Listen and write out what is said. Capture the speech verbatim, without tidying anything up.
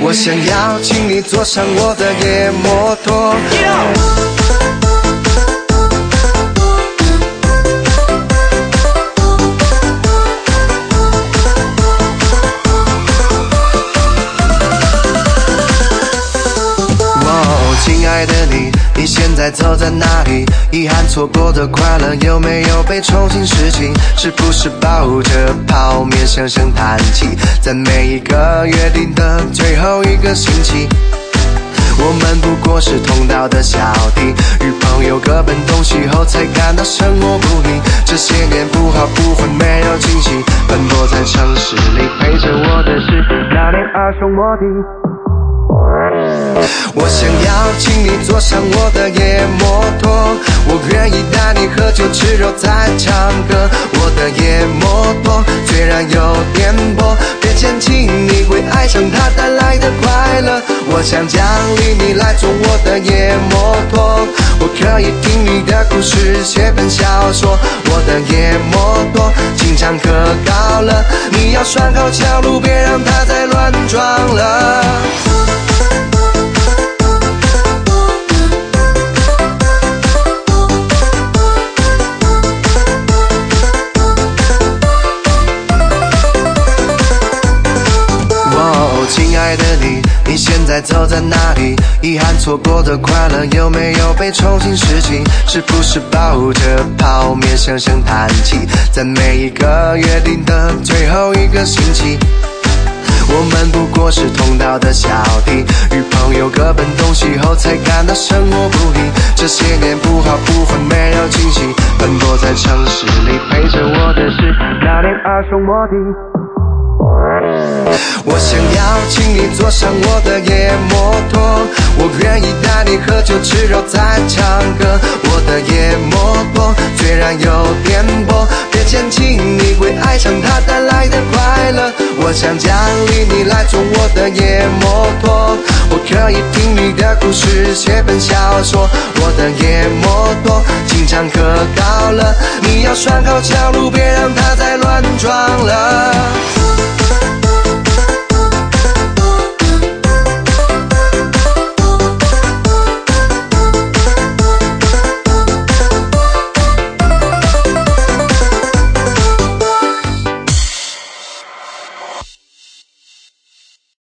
我想要请你坐上我的野摩托。亲爱的你，你现在走在哪里？遗憾错过的快乐有没有被重新拾起？是不是抱着泡面声声叹气？在每一个约定的最后一个星期，我们不过是同道的小弟，与朋友各奔东西后才感到生活不易。这些年不好不坏没有惊喜，奔波在城市里，陪着我的是那年二手摩的。我想要请你坐上我的野摩托，我愿意带你喝酒吃肉再唱歌。我的野摩托虽然有颠簸，别嫌弃，你会爱上它带来的快乐。我想奖励你来坐我的野摩托，我可以听你的故事写本小说。我的野摩托经常可高了，你要拴好桥路，别让它再乱撞了。亲爱的你，你现在走在哪里？遗憾错过的快乐有没有被重新拾起？是不是抱着泡面声声叹气？在每一个约定的最后一个星期，我们不过是同道的小弟，与朋友各奔东西后才感到生活不易。这些年不好不坏没有惊喜，奔波在城市里，陪着我的是那年二手摩的。我想要请你坐上我的野摩托，我愿意带你喝酒吃肉再唱歌。我的野摩托虽然有颠簸，别嫌弃，你会爱上它带来的快乐。我想奖励你来坐我的野摩托，我可以听你的故事写本小说。我的野摩托经常可高了，你要拴好桥路，别让它再乱撞了。